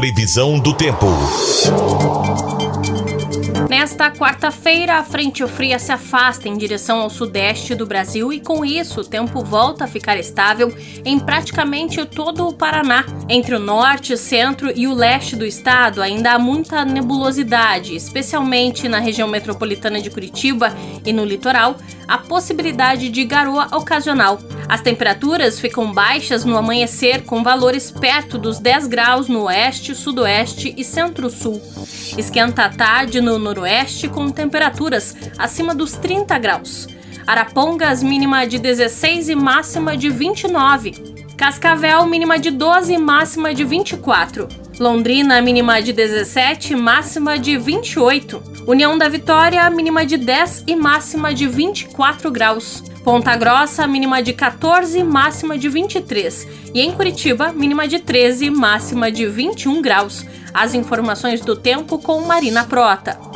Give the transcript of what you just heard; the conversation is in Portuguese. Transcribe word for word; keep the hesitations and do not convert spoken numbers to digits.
Previsão do tempo. Nesta quarta-feira, a frente fria se afasta em direção ao sudeste do Brasil e, com isso, o tempo volta a ficar estável em praticamente todo o Paraná. Entre o norte, centro e o leste do estado, ainda há muita nebulosidade, especialmente na região metropolitana de Curitiba e no litoral, a possibilidade de garoa ocasional. As temperaturas ficam baixas no amanhecer, com valores perto dos dez graus no oeste, sudoeste e centro-sul. Esquenta à tarde no noroeste, com temperaturas acima dos trinta graus. Arapongas, mínima de dezesseis e máxima de vinte e nove. Cascavel, mínima de doze e máxima de vinte e quatro. Londrina, mínima de dezessete, máxima de vinte e oito. União da Vitória, mínima de dez e máxima de vinte e quatro graus. Ponta Grossa, mínima de quatorze, máxima de vinte e três. E em Curitiba, mínima de treze, máxima de vinte e um graus. As informações do tempo com Marina Prota.